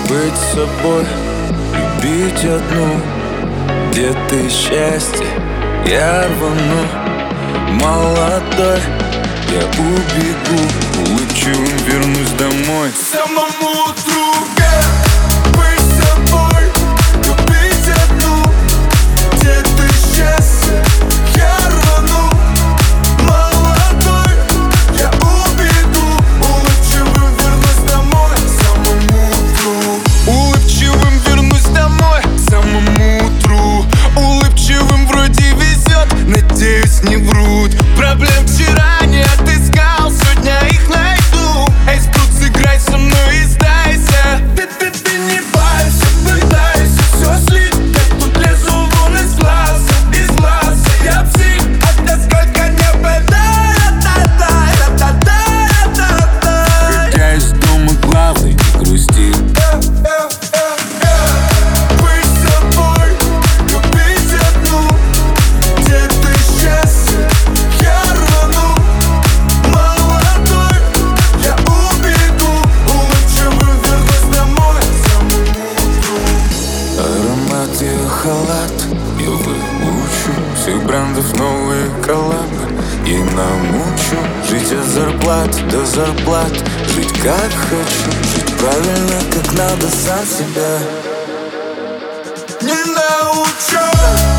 Быть собой, любить одну. Где ты счастье, я рвану. Молодой, я убегу. Улыбчивым вернусь домой. Самому утру. Быть собой, любить одну. Где ты счастье, я рвану. Молодой, я убегу. Улыбчивым вернусь домой. Самому утру. Улыбчивым вернусь домой. Самому утру. Улыбчивым вроде везет, надеюсь, не врут. Проблем вчера не отыскал, сегодня их найду. Эй, тут сыграй со мной и сдайся. Ты не бойся, пытайся все слить. Я тут лезу вон из глаза, я псих. Это сколько не Как я из дома главный, не грусти. Аромат ее халат я выучу. Всех брендов новые коллабы. И намучу жить от зарплат до зарплат. Жить как хочу, жить правильно, как надо, сам себя не научу.